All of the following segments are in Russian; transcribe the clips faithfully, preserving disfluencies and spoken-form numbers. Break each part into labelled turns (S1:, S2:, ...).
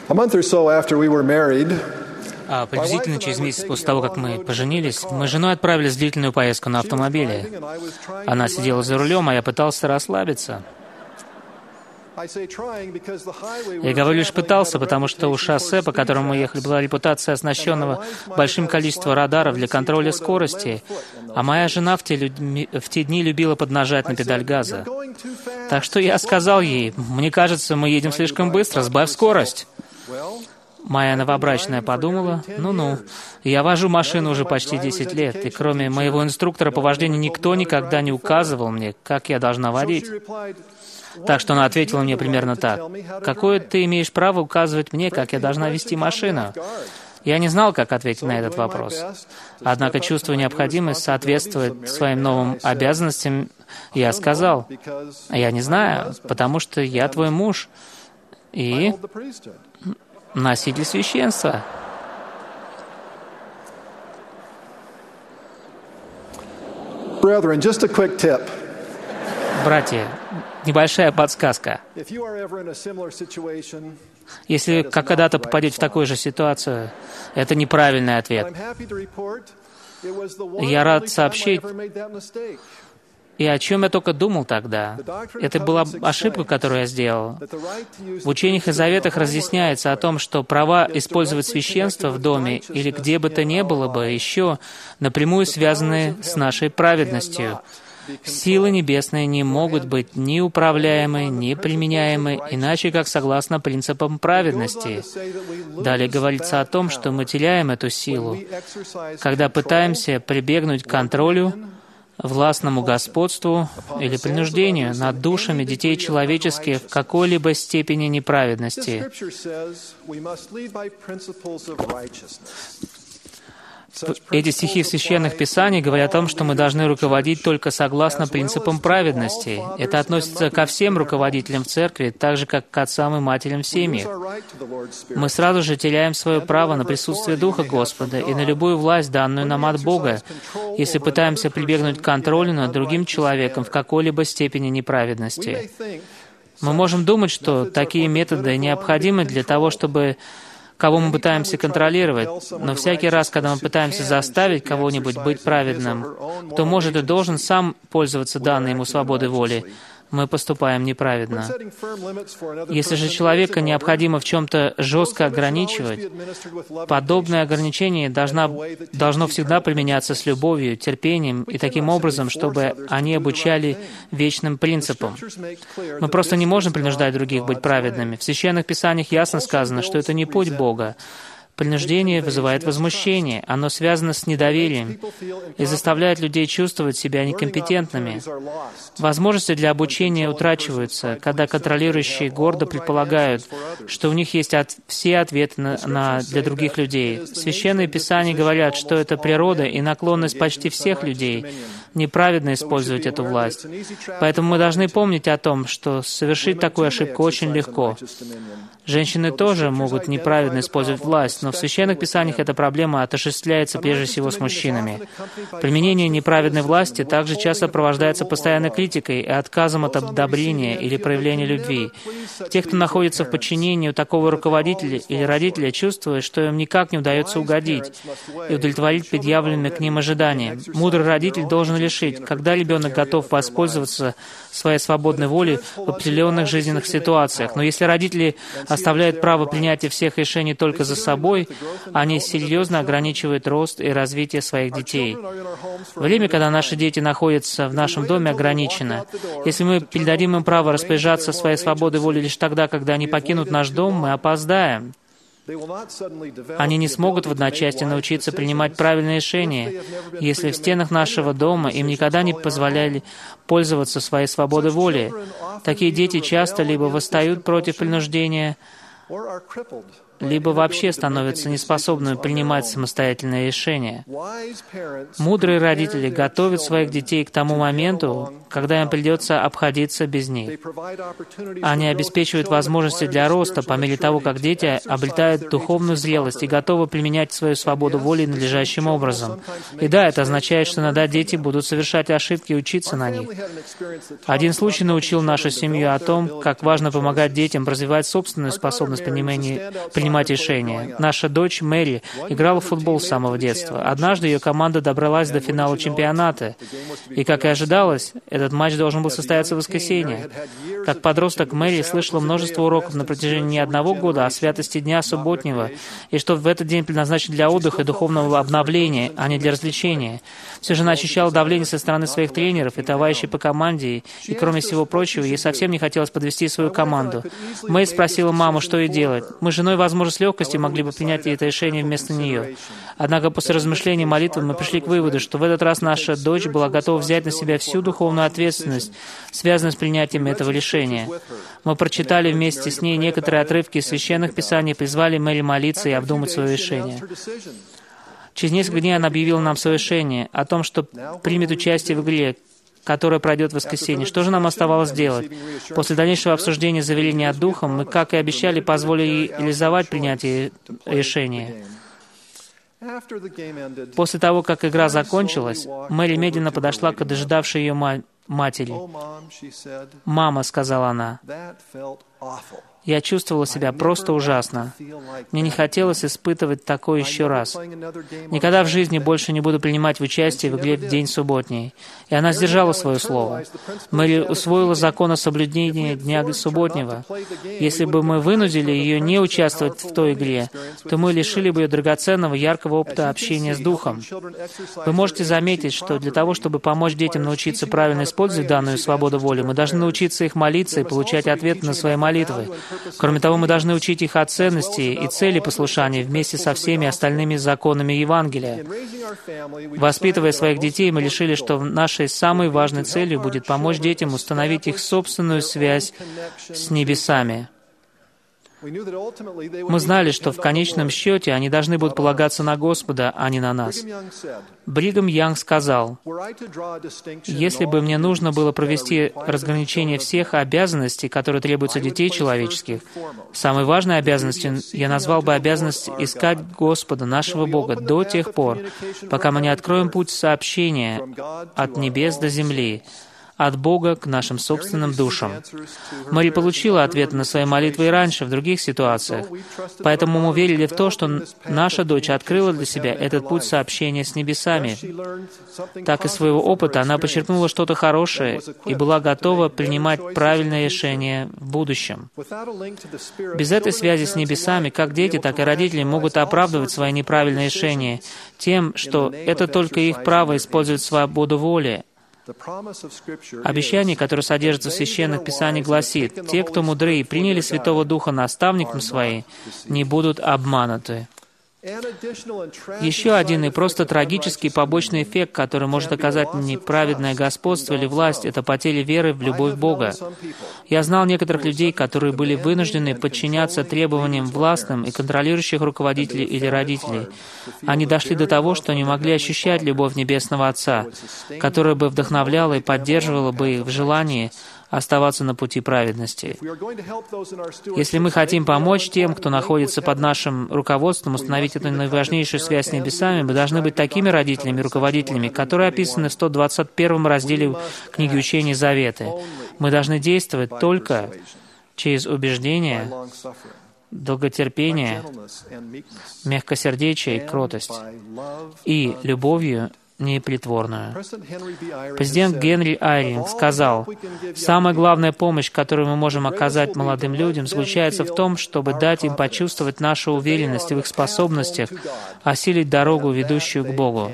S1: A month or so after we were married,
S2: А приблизительно через месяц после того, как мы поженились, мы с женой отправились в длительную поездку на автомобиле. Она сидела за рулем, а я пытался расслабиться. Я говорю лишь «пытался», потому что у шоссе, по которому мы ехали, была репутация оснащенного большим количеством радаров для контроля скорости, а моя жена в те, людьми, в те дни любила поднажать на педаль газа. Так что я сказал ей: «Мне кажется, мы едем слишком быстро, сбавь скорость». Моя новобрачная подумала: «Ну-ну, я вожу машину уже почти десять лет, и кроме моего инструктора по вождению никто никогда не указывал мне, как я должна водить». Так что она ответила мне примерно так: «Какое ты имеешь право указывать мне, как я должна вести машину?» Я не знал, как ответить на этот вопрос. Однако, чувствуя необходимость соответствовать своим новым обязанностям, я сказал: «Я не знаю, потому что я твой муж и носитель священства».
S1: Brethren, just a quick tip.
S2: Братья, небольшая подсказка. Если когда-то попадете в такую же ситуацию, это неправильный ответ. Я рад сообщить, и о чем я только думал тогда. Это была ошибка, которую я сделал. В учениях и заветах разъясняется о том, что права использовать священство в доме или где бы то ни было бы еще напрямую связаны с нашей праведностью. Силы небесные не могут быть ни управляемы, ни применяемы, иначе как согласно принципам праведности. Далее говорится о том, что мы теряем эту силу, когда пытаемся прибегнуть к контролю, властному господству или принуждению над душами детей человеческих в какой-либо степени неправедности. Эти стихи в Священных Писаниях говорят о том, что мы должны руководить только согласно принципам праведности. Это относится ко всем руководителям в церкви, так же, как к отцам и матерям в семьях. Мы сразу же теряем свое право на присутствие Духа Господа и на любую власть, данную нам от Бога, если пытаемся прибегнуть к контролю над другим человеком в какой-либо степени неправедности. Мы можем думать, что такие методы необходимы для того, чтобы кого мы пытаемся контролировать, но всякий раз, когда мы пытаемся заставить кого-нибудь быть праведным, кто может и должен сам пользоваться данной ему свободой воли, мы поступаем неправедно. Если же человека необходимо в чем-то жестко ограничивать, подобное ограничение должна, должно всегда применяться с любовью, терпением и таким образом, чтобы они обучали вечным принципам. Мы просто не можем принуждать других быть праведными. В Священных Писаниях ясно сказано, что это не путь Бога. Принуждение вызывает возмущение, оно связано с недоверием и заставляет людей чувствовать себя некомпетентными. Возможности для обучения утрачиваются, когда контролирующие гордо предполагают, что у них есть от, все ответы на, на, для других людей. Священные Писания говорят, что это природа и наклонность почти всех людей неправедно использовать эту власть. Поэтому мы должны помнить о том, что совершить такую ошибку очень легко. Женщины тоже могут неправедно использовать власть, но в Священных Писаниях эта проблема отождествляется прежде всего с мужчинами. Применение неправедной власти также часто сопровождается постоянной критикой и отказом от одобрения или проявления любви. Те, кто находится в подчинении у такого руководителя или родителя, чувствуют, что им никак не удается угодить и удовлетворить предъявленные к ним ожидания. Мудрый родитель должен решить, когда ребенок готов воспользоваться своей свободной волей в определенных жизненных ситуациях. Но если родители оставляют право принятия всех решений только за собой, они серьезно ограничивают рост и развитие своих детей. Время, когда наши дети находятся в нашем доме, ограничено. Если мы передадим им право распоряжаться своей свободой воли лишь тогда, когда они покинут наш дом, мы опоздаем. Они не смогут в одночасье научиться принимать правильные решения, если в стенах нашего дома им никогда не позволяли пользоваться своей свободой воли. Такие дети часто либо восстают против принуждения, либо вообще становятся неспособными принимать самостоятельные решения. Мудрые родители готовят своих детей к тому моменту, когда им придется обходиться без них. Они обеспечивают возможности для роста по мере того, как дети обретают духовную зрелость и готовы применять свою свободу воли надлежащим образом. И да, это означает, что иногда дети будут совершать ошибки и учиться на них. Один случай научил нашу семью о том, как важно помогать детям развивать собственную способность принимания, принимать решения. Наша дочь Мэри играла в футбол с самого детства. Однажды ее команда добралась до финала чемпионата. И, как и ожидалось, этот матч должен был состояться в воскресенье. Как подросток, Мэри слышала множество уроков на протяжении не одного года о святости дня субботнего, и что в этот день предназначен для отдыха и духовного обновления, а не для развлечения. Все же она ощущала давление со стороны своих тренеров и товарищей по команде, и, кроме всего прочего, ей совсем не хотелось подвести свою команду. Мэй спросила маму, что ей делать. Мы с женой, возможно, с легкостью могли бы принять это решение вместо нее. Однако после размышления и молитвы мы пришли к выводу, что в этот раз наша дочь была готова взять на себя всю духовную ответственность, связанную с принятием этого решения. Мы прочитали вместе с ней некоторые отрывки из Священных Писаний, призвали Мэри молиться и обдумать свое решение. Через несколько дней она объявила нам свое решение о том, что примет участие в игре, которая пройдет в воскресенье. Что же нам оставалось делать? После дальнейшего обсуждения заверения от Духа, мы, как и обещали, позволили ей реализовать принятие решения. После того, как игра закончилась, Мэри медленно подошла к дожидавшей ее ма- матери. «Мама», — сказала она, — «я чувствовала себя просто ужасно. Мне не хотелось испытывать такое еще раз. Никогда в жизни больше не буду принимать участие в игре в день субботний». И она сдержала свое слово. Мэри усвоила закон о соблюдении дня субботнего. Если бы мы вынудили ее не участвовать в той игре, то мы лишили бы ее драгоценного, яркого опыта общения с Духом. Вы можете заметить, что для того, чтобы помочь детям научиться правильно использовать данную свободу воли, мы должны научиться их молиться и получать ответы на свои молитвы. Кроме того, мы должны учить их о ценности и цели послушания вместе со всеми остальными законами Евангелия. Воспитывая своих детей, мы решили, что нашей самой важной целью будет помочь детям установить их собственную связь с небесами. Мы знали, что в конечном счете они должны будут полагаться на Господа, а не на нас. Бригам Янг сказал: «Если бы мне нужно было провести разграничение всех обязанностей, которые требуются детей человеческих, самой важной обязанностью я назвал бы обязанность искать Господа, нашего Бога, до тех пор, пока мы не откроем путь сообщения от небес до земли, от Бога к нашим собственным душам». Мэри получила ответы на свои молитвы и раньше, в других ситуациях. Поэтому мы верили в то, что наша дочь открыла для себя этот путь сообщения с небесами. Так из своего опыта она почерпнула что-то хорошее и была готова принимать правильные решения в будущем. Без этой связи с небесами, как дети, так и родители могут оправдывать свои неправильные решения тем, что это только их право использовать свободу воли. Обещание, которое содержится в Священных Писаниях, гласит: «Те, кто мудры и приняли Святого Духа наставником своим, не будут обмануты». Еще один и просто трагический побочный эффект, который может оказать неправедное господство или власть, это потеря веры в любовь Бога. Я знал некоторых людей, которые были вынуждены подчиняться требованиям властным и контролирующих руководителей или родителей. Они дошли до того, что не могли ощущать любовь Небесного Отца, которая бы вдохновляла и поддерживала бы их в желании оставаться на пути праведности. Если мы хотим помочь тем, кто находится под нашим руководством, установить эту наиважнейшую связь с небесами, мы должны быть такими родителями и руководителями, которые описаны в сто двадцать первом разделе книги Учения Заветы. Мы должны действовать только через убеждение, долготерпение, мягкосердечие и кротость, и любовью непритворную. Президент Генри Айринг сказал: «Самая главная помощь, которую мы можем оказать молодым людям, заключается в том, чтобы дать им почувствовать нашу уверенность в их способностях осилить дорогу, ведущую к Богу».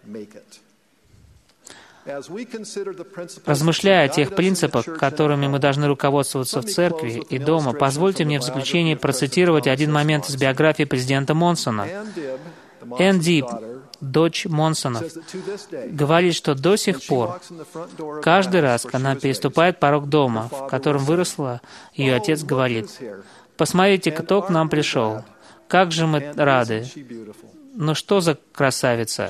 S2: Размышляя о тех принципах, которыми мы должны руководствоваться в церкви и дома, позвольте мне в заключение процитировать один момент из биографии президента Монсона. Энн Дип, дочь Монсонов, говорит, что до сих пор, каждый раз, когда она переступает порог дома, в котором выросла, ее отец говорит: «Посмотрите, кто к нам пришел. Как же мы рады! Ну что за красавица!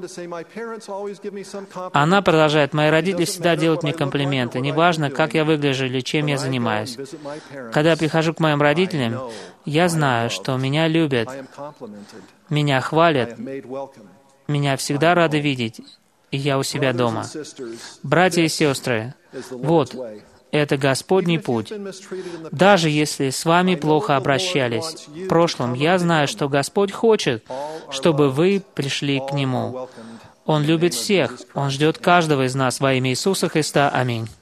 S2: Она продолжает, мои родители всегда делают мне комплименты, неважно, как я выгляжу или чем я занимаюсь. Когда я прихожу к моим родителям, я знаю, что меня любят, меня хвалят, меня всегда рады видеть, и я у себя дома. Братья и сестры, вот, это Господний путь. Даже если с вами плохо обращались в прошлом, я знаю, что Господь хочет, чтобы вы пришли к Нему. Он любит всех. Он ждет каждого из нас во имя Иисуса Христа. Аминь.